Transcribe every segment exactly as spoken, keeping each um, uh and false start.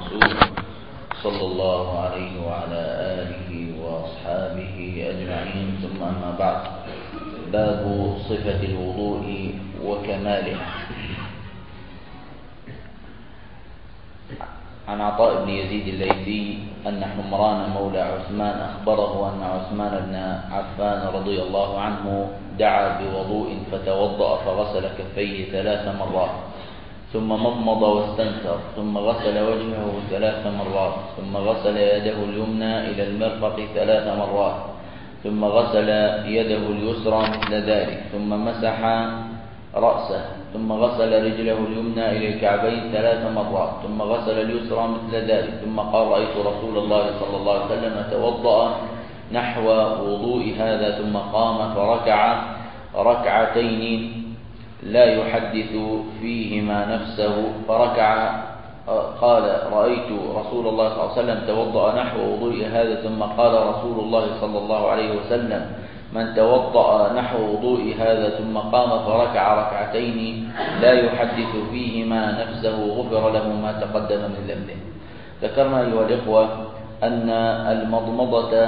الرسول صلى الله عليه وعلى آله وأصحابه أجمعين، ثم أما بعد. باب صفة الوضوء وكماله. عن عطاء بن يزيد الليثي أن حمران مولى عثمان أخبره أن عثمان بن عفان رضي الله عنه دعا بوضوء فتوضأ فغسل كفيه ثلاث مرات، ثم مضمض واستنثر، ثم غسل وجهه ثلاث مرات، ثم غسل يده اليمنى إلى المرفق ثلاث مرات، ثم غسل يده اليسرى مثل ذلك، ثم مسح رأسه، ثم غسل رجله اليمنى إلى الكعبين ثلاث مرات، ثم غسل اليسرى مثل ذلك، ثم قال: رأيت رسول الله صلى الله عليه وسلم توضأ نحو وضوء هذا، ثم قام فركع ركعتين لا يحدث فيهما نفسه، فركع. قال: رأيت رسول الله صلى الله عليه وسلم توضأ نحو وضوء هذا، ثم قال رسول الله صلى الله عليه وسلم: من توضأ نحو وضوء هذا ثم قام فركع ركعتين لا يحدث فيهما نفسه غفر له ما تقدم من ذنبه. ذكرنا أيها الإخوة أن المضمضة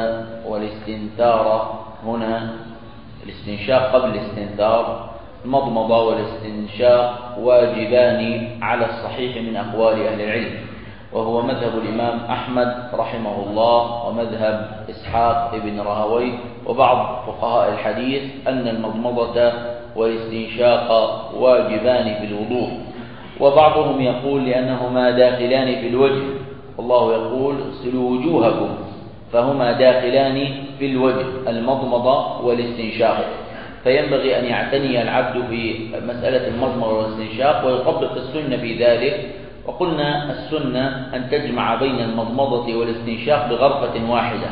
والاستنثار هنا، الاستنشاق قبل الاستنثار، المضمضة والاستنشاق واجبان على الصحيح من أقوال أهل العلم، وهو مذهب الإمام أحمد رحمه الله ومذهب إسحاق ابن راهويه وبعض فقهاء الحديث أن المضمضة والاستنشاق واجبان في الوضوء، وبعضهم يقول لأنهما داخلان في الوجه، والله يقول: اغسلوا وجوهكم، فهما داخلان في الوجه المضمضة والاستنشاق، فينبغي أن يعتني العبد في مسألة المضمضة والاستنشاق ويطبق السنة في ذلك. وقلنا السنة أن تجمع بين المضمضة والاستنشاق بغرفة واحدة،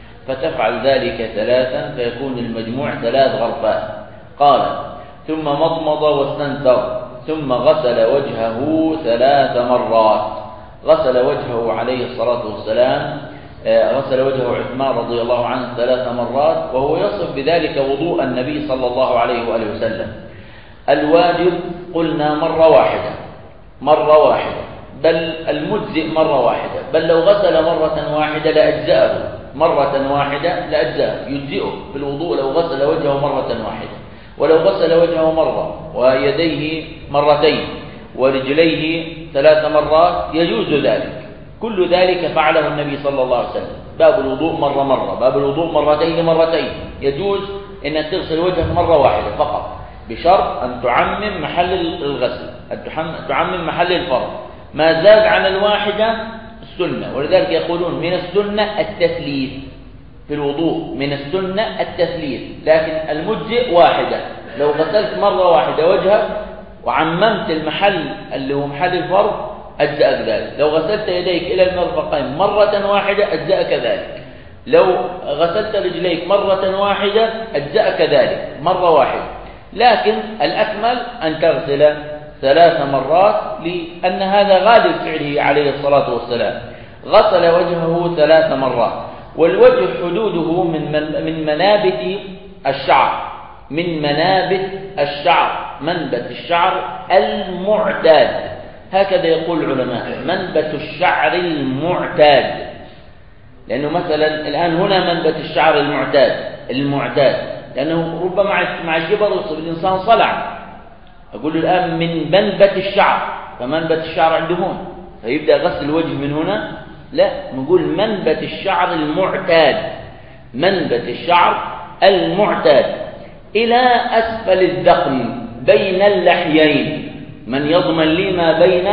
فتفعل ذلك ثلاثا فيكون المجموع ثلاث غرفات. قال: ثم مضمض واستنثر، ثم غسل وجهه ثلاث مرات. غسل وجهه عليه الصلاة والسلام غسل وجهه عثمان رضي الله عنه ثلاث مرات، وهو يصف بذلك وضوء النبي صلى الله عليه وآله وسلم. الواجب قلنا مرة واحدة مرة واحدة بل المجزئ مرة واحدة، بل لو غسل مرة واحدة لأجزأه، مرة واحدة لأجزأه، يجزئه في الوضوء لو غسل وجهه مرة واحدة. ولو غسل وجهه مرة ويديه مرتين ورجليه ثلاث مرات يجوز ذلك. كل ذلك فعله النبي صلى الله عليه وسلم. باب الوضوء مرة مرة، باب الوضوء مرتين مرتين، يجوز أن تغسل وجهك مرة واحدة فقط، بشرط أن تعمم محل الغسل، أن تعمم محل الفرض. ما زاد عن الواحدة السنة، ولذلك يقولون من السنة التثليث في الوضوء، من السنة التثليث، لكن المجزئ واحدة. لو غسلت مرة واحدة وجهك وعممت المحل اللي هو محل الفرض أجزأك ذلك. لو غسلت يديك إلى المرفقين مرة واحدة أجزأك ذلك. لو غسلت رجليك مرة واحدة أجزأك ذلك مرة واحدة. لكن الأكمل أن تغسل ثلاث مرات، لأن هذا غالب فعله عليه الصلاة والسلام. غسل وجهه ثلاث مرات، والوجه حدوده من من منابت الشعر، من منابت الشعر، منبت الشعر المعتاد، هكذا يقول العلماء، منبت الشعر المعتاد. لأنه مثلا الآن هنا منبت الشعر المعتاد المعتاد لأنه ربما مع الكبر يصيب الإنسان صلع، أقول الآن من منبت الشعر، فمنبت الشعر عنده هون، فيبدأ غسل الوجه من هنا، لا، نقول منبت الشعر المعتاد، منبت الشعر المعتاد إلى أسفل الذقن بين اللحيين. من يضمن لي ما بين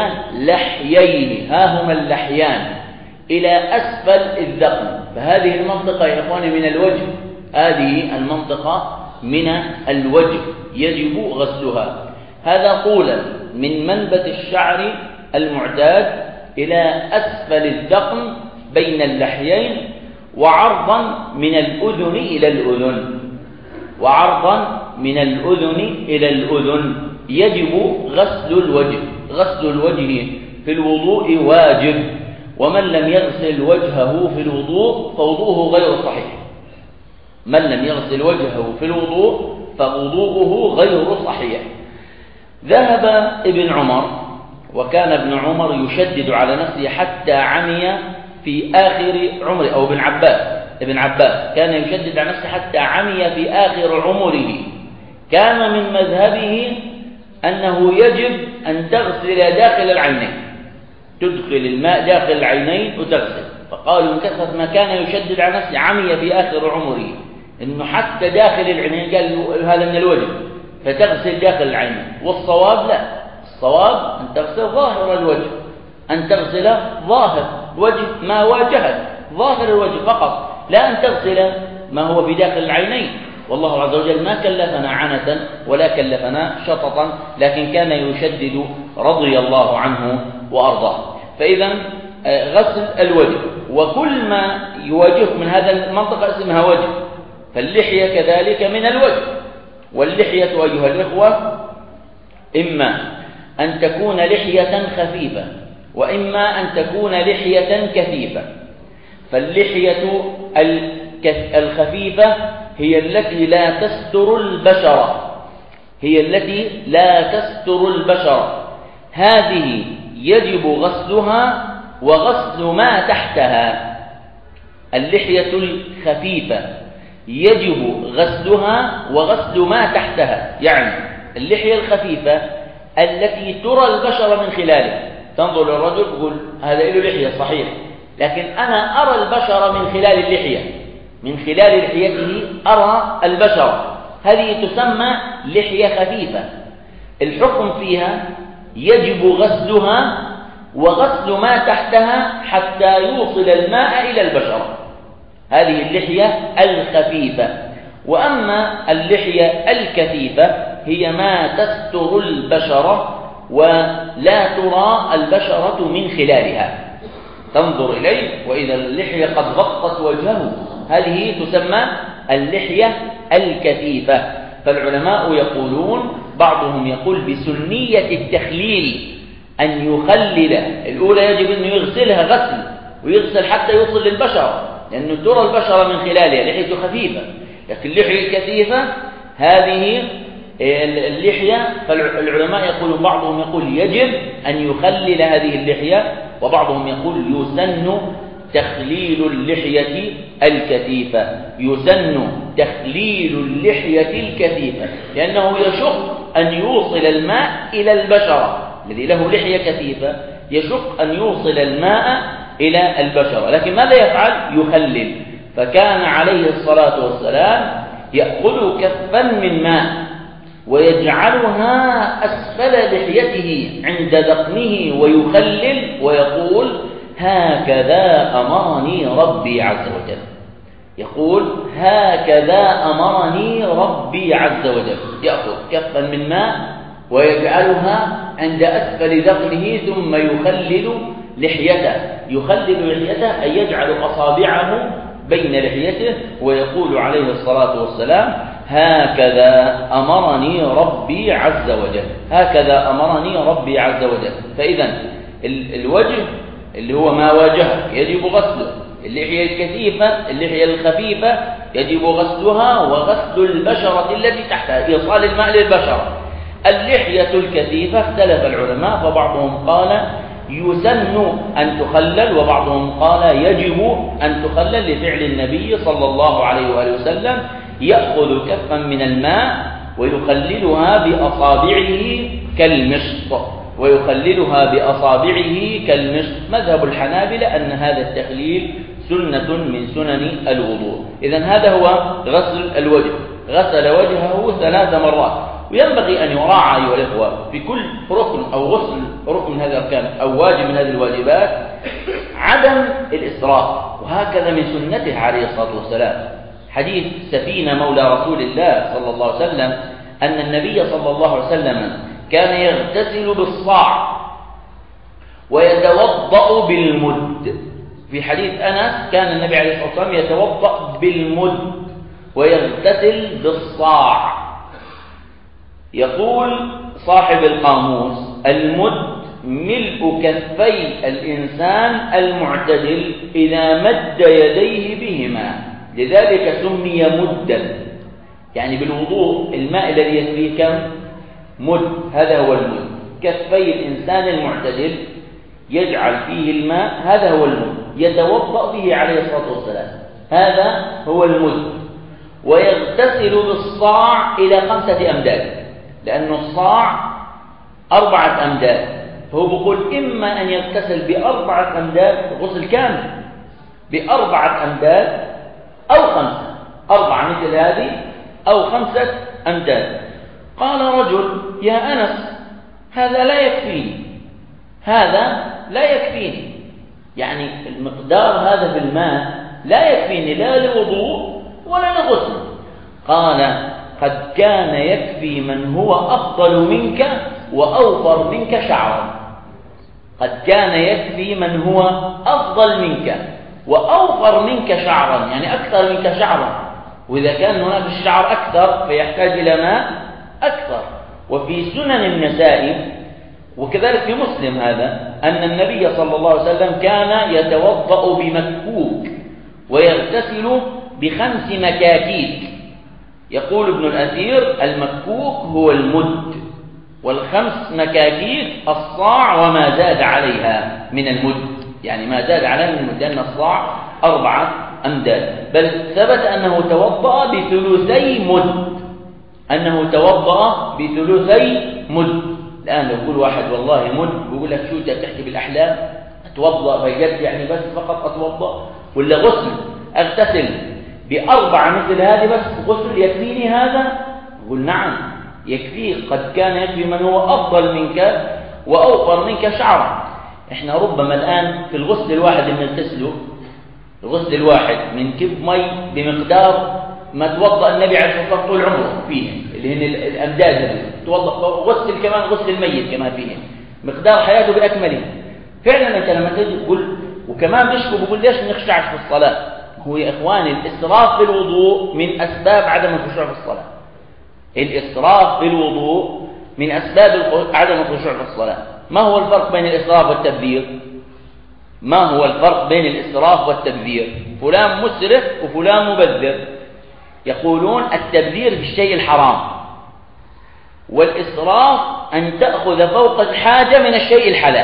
لحيين، ها هما اللحيان، إلى أسفل الذقن. فهذه المنطقة يا إخواني من الوجه، هذه المنطقة من الوجه يجب غسلها. هذا طولا من منبت الشعر المعتاد إلى أسفل الذقن بين اللحيين، وعرضا من الأذن إلى الأذن، وعرضا من الأذن إلى الأذن يجب غسل الوجه. غسل الوجه في الوضوء واجب، ومن لم يغسل وجهه في الوضوء فوضوءه غير صحيح. من لم يغسل وجهه في الوضوء فوضوءه غير صحيح. ذهب ابن عمر وكان ابن عمر يشدد على نفسه حتى عمي في آخر عمره، أو ابن عباس ابن عباس كان يشدد على نفسه حتى عمي في آخر عمره. كان من مذهبه أنه يجب أن تغسل داخل العينين، تدخل الماء داخل العينين وتغسل. فقالوا من كثرة ما كان يشدد على نفسه عمي في آخر عمره إنه حتى داخل العينين، قال هذا من الوجه، فتغسل داخل العينين. والصواب لا، الصواب أن تغسل ظاهر الوجه، أن تغسل ظاهر الوجه ما واجهت، ظاهر الوجه فقط، لا أن تغسل ما هو في داخل العينين. والله عز وجل ما كلفنا عنة ولا كلفنا شططا، لكن كان يشدد رضي الله عنه وأرضاه. فإذا غسل الوجه، وكل ما يواجهك من هذا المنطقة اسمها وجه، فاللحية كذلك من الوجه. واللحية أيها الإخوة إما أن تكون لحية خفيفة، وإما أن تكون لحية كثيفة. فاللحية الخفيفة هي التي لا تستر البشرة، هي التي لا تستر البشرة، هذه يجب غسلها وغسل ما تحتها. اللحية الخفيفة يجب غسلها وغسل ما تحتها، يعني اللحية الخفيفة التي ترى البشرة من خلاله، تنظر للرجل تقول هذا له لحية صحيح، لكن أنا أرى البشرة من خلال اللحية، من خلال لحيته أرى البشرة، هذه تسمى لحية خفيفة. الحكم فيها يجب غسلها وغسل ما تحتها حتى يوصل الماء إلى البشرة، هذه اللحية الخفيفة. وأما اللحية الكثيفة هي ما تستر البشرة ولا ترى البشرة من خلالها، تنظر إليه وإذا اللحية قد غطت وجهه، هذه تسمى اللحية الكثيفة. فالعلماء يقولون، بعضهم يقول بسنية التخليل، أن يخلل. الأولى يجب أن يغسلها غسل، ويغسل حتى يوصل للبشرة، لأنه ترى البشرة من خلالها، لحية خفيفة. لكن اللحية الكثيفة هذه اللحية، فالعلماء يقولون، بعضهم يقول يجب أن يخلل هذه اللحية، وبعضهم يقول يسن تخليل اللحية الكثيفة، يسن تخليل اللحية الكثيفة، لأنه يشق أن يوصل الماء إلى البشرة. الذي له لحية كثيفة يشق أن يوصل الماء إلى البشرة، لكن ماذا يفعل؟ يخلل. فكان عليه الصلاة والسلام يأخذ كفا من ماء ويجعلها أسفل لحيته عند ذقنه ويخلل ويقول هكذا أمرني ربي عز وجل، يقول هكذا أمرني ربي عز وجل. يأخذ كفا من ماء ويجعلها عند أسفل ذقنه ثم يخلل لحيته، يخلل لحيته أي يجعل أصابعه بين لحيته ويقول عليه الصلاة والسلام هكذا أمرني ربي عز وجل، هكذا أمرني ربي عز وجل. فإذا الوجه اللي هو ما واجهك يجب غسله، اللحية الكثيفة اللحية الخفيفة يجب غسلها وغسل البشرة التي تحتها، إيصال الماء للبشرة. اللحية الكثيفة اختلف العلماء، فبعضهم قال يسن أن تخلل، وبعضهم قال يجب أن تخلل لفعل النبي صلى الله عليه وآله وسلم، يأخذ كفا من الماء ويخللها بأصابعه كالمشط، ويخللها بأصابعه كالمشط. مذهب الحنابلة أن هذا التخليل سنة من سنن الوضوء. إذن هذا هو غسل الوجه، غسل وجهه ثلاث مرات. وينبغي أن يراعى أيها الإخوة في كل ركن أو غسل ركن من هذه الأركان أو واجب من هذه الواجبات عدم الإسراف، وهكذا من سنته عليه الصلاة والسلام. حديث سفينة مولى رسول الله صلى الله عليه وسلم أن النبي صلى الله عليه وسلم كان يغتسل بالصاع ويتوضأ بالمد. في حديث أنس كان النبي عليه الصلاة والسلام يتوضأ بالمد ويغتسل بالصاع. يقول صاحب القاموس المد ملء كفي الإنسان المعتدل إذا مد يديه بهما، لذلك سمي مدا. يعني بالوضوء الماء الذي يسريه كم؟ مد، هذا هو المد. كفي الإنسان المعتدل يجعل فيه الماء، هذا هو المد، يتوضأ به عليه الصلاة والسلام، هذا هو المد. ويغتسل بالصاع إلى خمسة أمداد، لأن الصاع أربعة أمداد، فهو بيقول إما أن يغتسل بأربعة أمداد غسل كامل، بأربعة أمداد أو خمسة، أربعة مثل هذه أو خمسة أمداد. قال رجل: يا أنس، هذا لا يكفيني، هذا لا يكفيني، يعني المقدار هذا بالماء لا يكفيني لا لوضوء ولا لغسل. قال: قد كان يكفي من هو أفضل منك وأوفر منك شعرا. قد كان يكفي من هو أفضل منك وأوفر منك شعرا، يعني أكثر منك شعرا، وإذا كان هناك الشعر أكثر فيحتاج إلى ماء أكثر. وفي سنن النسائي وكذلك في مسلم هذا أن النبي صلى الله عليه وسلم كان يتوضأ بمكوك ويغتسل بخمس مكاكيك. يقول ابن الأثير: المكوك هو المد، والخمس مكاكيك الصاع وما زاد عليها من المد، يعني ما زاد عليها من المد، لأن الصاع أربعة أمداد. بل ثبت أنه توضأ بثلثي مد، أنه توضأ بثلثي مد. الآن لو يقول واحد والله مد، بيقول لك شو أنت بتحكي بالأحلام؟ أتوضأ بجد يعني بس فقط أتوضأ، ولا غسل أغتسل بأربعة مثل هذه بس غسل يكفيني هذا؟ يقول نعم يكفيك. قد كان يكفي من هو أفضل منك وأوفر منك شعرا. إحنا ربما الآن في الغسل الواحد اللي نغتسله، الغسل الواحد من كب مي بمقدار ما توضأ النبي عليه الصلاة والسلام طول عمره فيه، اللي هن الأمداد هذه، توضأ غسل كمان غسل الميت كمان فيه مقدار حياته بأكمله. فعلا أنت لما تجي تقول، وكمان بيشكوا بيقول ليش نخشعش في الصلاة؟ هو يا إخواني الإسراف في الوضوء من أسباب عدم الخشوع في الصلاة. الإسراف في الوضوء من أسباب عدم الخشوع في الصلاة. ما هو الفرق بين الإسراف والتبذير؟ ما هو الفرق بين الإسراف والتبذير؟ فلان مسرف وفلان مبذر. يقولون التبذير في الشيء الحرام، والإسراف أن تأخذ فوق الحاجة من الشيء الحلال.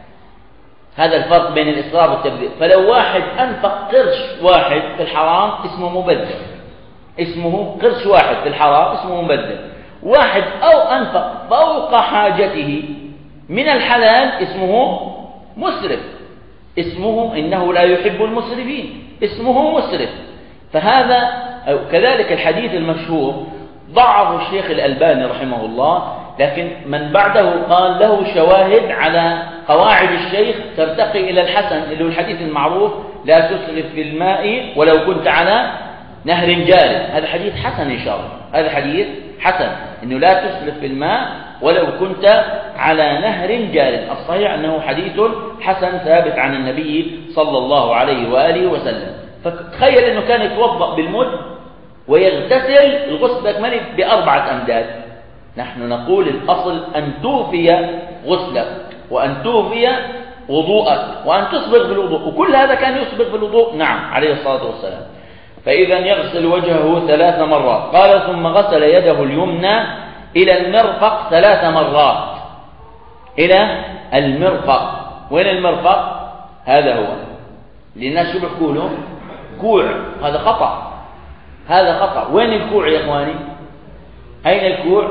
هذا الفرق بين الإسراف والتبذير. فلو واحد أنفق قرش واحد في الحرام اسمه مبذر، اسمه قرش واحد في الحرام اسمه مبذر. واحد أو أنفق فوق حاجته من الحلال اسمه مسرف، اسمه إنه لا يحب المسرفين، اسمه مسرف. فهذا كذلك الحديث المشهور ضعه الشيخ الألباني رحمه الله، لكن من بعده قال له شواهد على قواعد الشيخ ترتقي إلى الحسن، اللي هو الحديث المعروف: لا تسرف في الماء ولو كنت على نهر جار. هذا حديث حسن إن شاء الله، هذا حديث حسن، إنه لا تسرف في الماء ولو كنت على نهر جار. الصحيح أنه حديث حسن ثابت عن النبي صلى الله عليه وآله وسلم. فتخيل أنه كان يتوضأ بالمد ويغتسل الغسل بأكمله بأربعة أمداد. نحن نقول الأصل أن توفي غسلك وأن توفي وضوءك وأن تسبغ بالوضوء، وكل هذا كان يسبغ بالوضوء نعم عليه الصلاة والسلام. فإذا يغسل وجهه ثلاث مرات. قال: ثم غسل يده اليمنى إلى المرفق ثلاث مرات. إلى المرفق. وين المرفق؟ هذا هو للناس شو بيحكوا له؟ كوع. هذا خطأ، هذا خطأ. وين الكوع يا إخواني؟ أين الكوع؟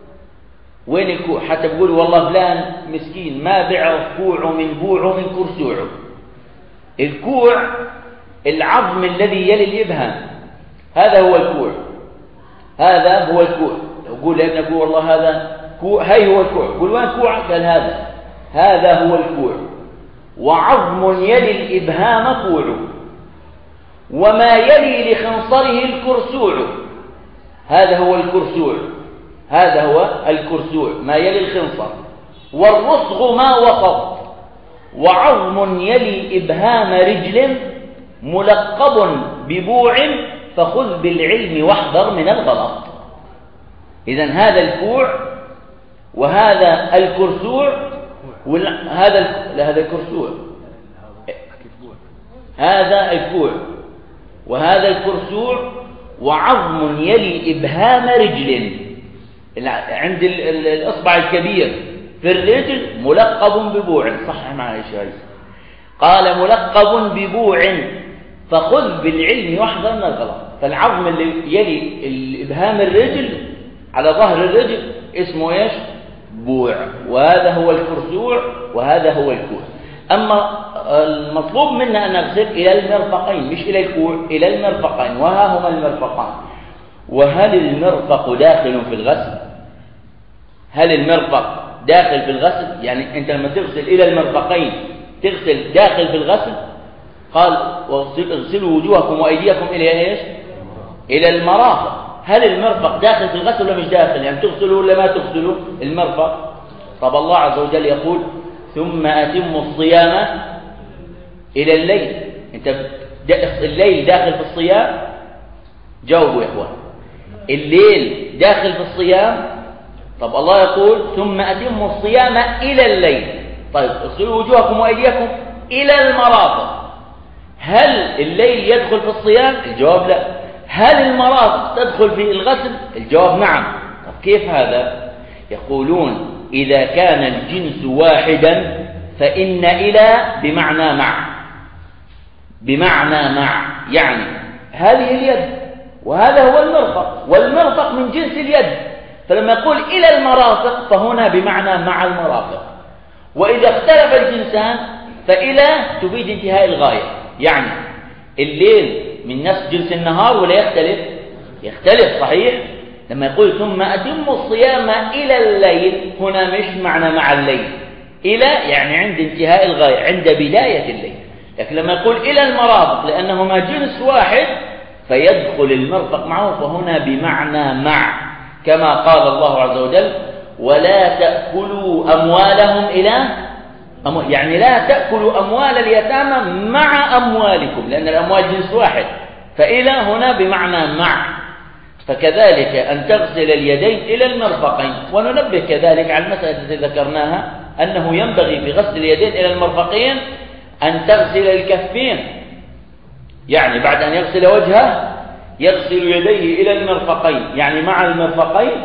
وين الكوع؟ حتى بيقولوا والله فلان مسكين ما بيعرف كوعه من بوعه من كرسوعه. الكوع العظم الذي يلي الإبهام، هذا هو الكوع، هذا هو الكوع. يقول لابن أبوه والله هذا كوع، هاي هو الكوع. يقول وين كوعك؟ قال هذا، هذا هو الكوع. وعظم يلي الإبهام كوعه، وما يلي لخنصره الكرسوع، هذا هو الكرسوع، هذا هو الكرسوع ما يلي الخنصر. والرسغ ما وسط، وعظم يلي إبهام رجل ملقب ببوع، فخذ بالعلم واحذر من الغلط. إذن هذا الكوع وهذا الكرسوع، هذا لا هذا الكرسوع، هذا الكوع وهذا الكرسوع، وعظم يلي إبهام رجل عند الإصبع الكبير، في الرجل ملقب ببوع. صح معي شوي. قال ملقب ببوع فخذ بالعلم واحذر من الغلط. فالعظم اللي يلي الإبهام الرجل على ظهر الرجل اسمه ايش؟ بوع، وهذا هو الكرسوع وهذا هو الكوع. أما المطلوب منا أن نغسل إلى المرفقين مش إلى الكوع، إلى المرفقين، وها هما المرفقان. وهل المرفق داخل في الغسل؟ هل المرفق داخل في الغسل؟ يعني أنت لما تغسل إلى المرفقين تغسل داخل في الغسل؟ قال اغسلوا وجوهكم وأيديكم إلى إيش؟ إلى المرافق. هل المرفق داخل في الغسل ولا مش داخل؟ يعني تغسلوا ولا ما تغسلوا المرفق؟ طب الله عز وجل يقول ثم أتموا الصيام إلى الليل. أنت الليل داخل في الصيام؟ جاوبوا يا إخوان. الليل داخل في الصيام؟ طب الله يقول ثم أتموا الصيام إلى الليل. طيب اغسلوا وجوهكم وأيديكم إلى المرافق. هل الليل يدخل في الصيام؟ الجواب لا. هل المرافق تدخل في الغسل؟ الجواب نعم. طب كيف هذا؟ يقولون إذا كان الجنس واحدا فإن إلى بمعنى مع، بمعنى مع، يعني هذه اليد وهذا هو المرفق، والمرفق من جنس اليد، فلما يقول إلى المرافق فهنا بمعنى مع المرافق. وإذا اختلف الجنسان فإلى تفيد انتهاء الغاية. يعني الليل من نفس جنس النهار ولا يختلف؟ يختلف صحيح. لما يقول ثم أتموا الصيام إلى الليل هنا مش معنى مع الليل، إلى يعني عند انتهاء الغاية، عند بداية الليل. لكن لما يقول إلى المرافق لأنهما جنس واحد فيدخل المرفق معه، فهنا بمعنى مع، كما قال الله عز وجل ولا تأكلوا أموالهم إلى أموال، يعني لا تأكلوا أموال اليتامى مع أموالكم، لأن الأموال جنس واحد، فإلى هنا بمعنى مع. فكذلك أن تغسل اليدين إلى المرفقين. وننبه كذلك على المسألة التي ذكرناها أنه ينبغي في غسل اليدين إلى المرفقين أن تغسل الكفين، يعني بعد أن يغسل وجهه يغسل يديه إلى المرفقين يعني مع المرفقين،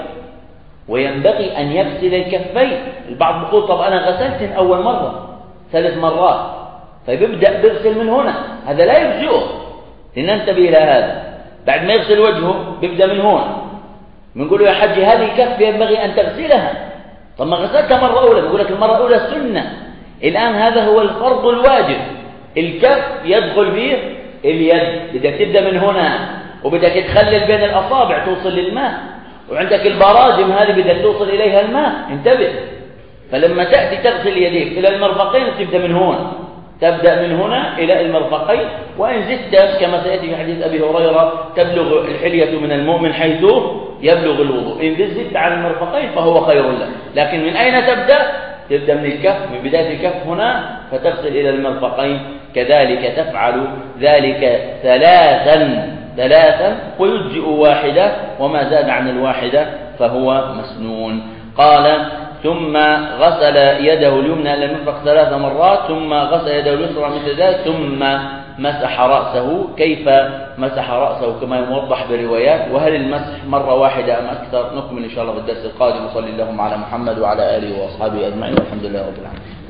وينبغي أن يغسل الكفين. البعض يقول طب أنا غسلت أول مرة ثلاث مرات فيبدأ بيغسل من هنا، هذا لا يجزئه، لننتبه إلى هذا. بعد ما يغسل وجهه بيبدأ من هون، بنقول له يا حج هذه الكف ينبغي أن تغسلها. طب ما غسلتها مرة أولى، بيقول لك المرة الأولى السنة، الآن هذا هو الفرض الواجب. الكف يدخل فيه اليد، بدك تبدأ من هنا وبدك تخلل بين الأصابع توصل للماء، وعندك البراجم هذه بدك توصل إليها الماء، انتبه. فلما تأتي تغسل يديك إلى المرفقين تبدأ من هون، تبدأ من هنا إلى المرفقين، وإن زدت كما سيأتي في حديث أبي هريرة تبلغ الحلية من المؤمن حيث يبلغ الوضوء، إن زدت على المرفقين فهو خير لك. لكن من أين تبدأ؟ تبدأ من الكف، من بداية الكف هنا فتغسل إلى المرفقين. كذلك تفعل ذلك ثلاثا ثلاثا ويجزئ واحدة، وما زاد عن الواحدة فهو مسنون. قال ثم غسل يده اليمنى إلى المرفق ثلاث مرات، ثم غسل يده اليسرى مثل ذلك، ثم مسح رأسه. كيف مسح رأسه كما يوضح بروايات؟ وهل المسح مرة واحدة أم أكثر؟ نكمل إن شاء الله في الدرس القادم. وصلى اللهم على محمد وعلى آله وأصحابه أجمعين، والحمد لله رب العالمين.